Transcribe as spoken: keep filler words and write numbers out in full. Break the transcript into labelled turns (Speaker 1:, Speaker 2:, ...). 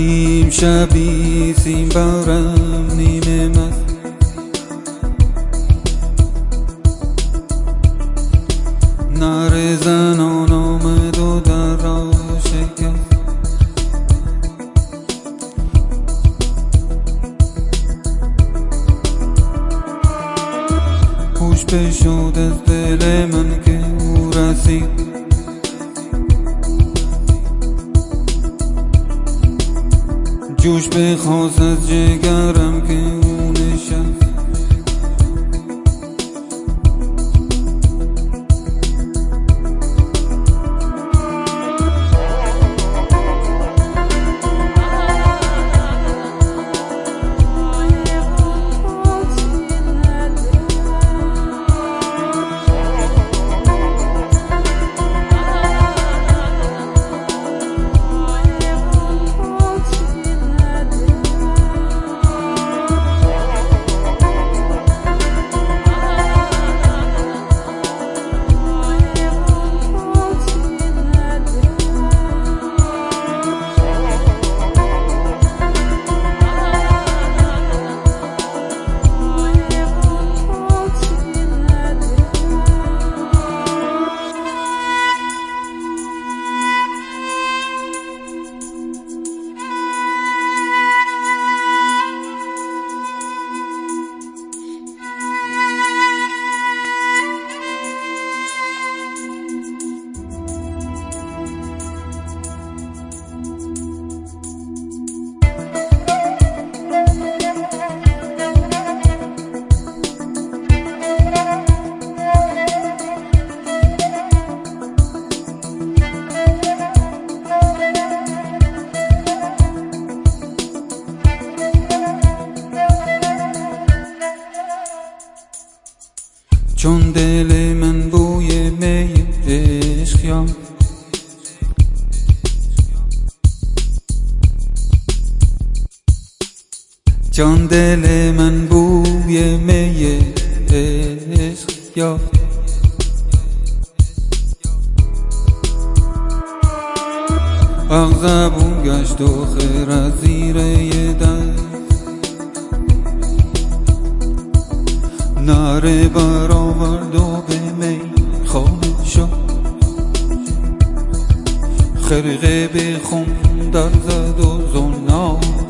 Speaker 1: نیم شبی سیم برم نیمه مست، نره زنان آمد و در را شکست. هوش بشد از دل من که او رسید، جوش بخواست از جگرم که او نشست. چون دل من بوی می عشق یافت، چون دل من بوی می عشق یافت، آغ زبون گشت و خیر از زیره دست، نره برآورد و به می خانه شد، خرقه به خون در زد و زنار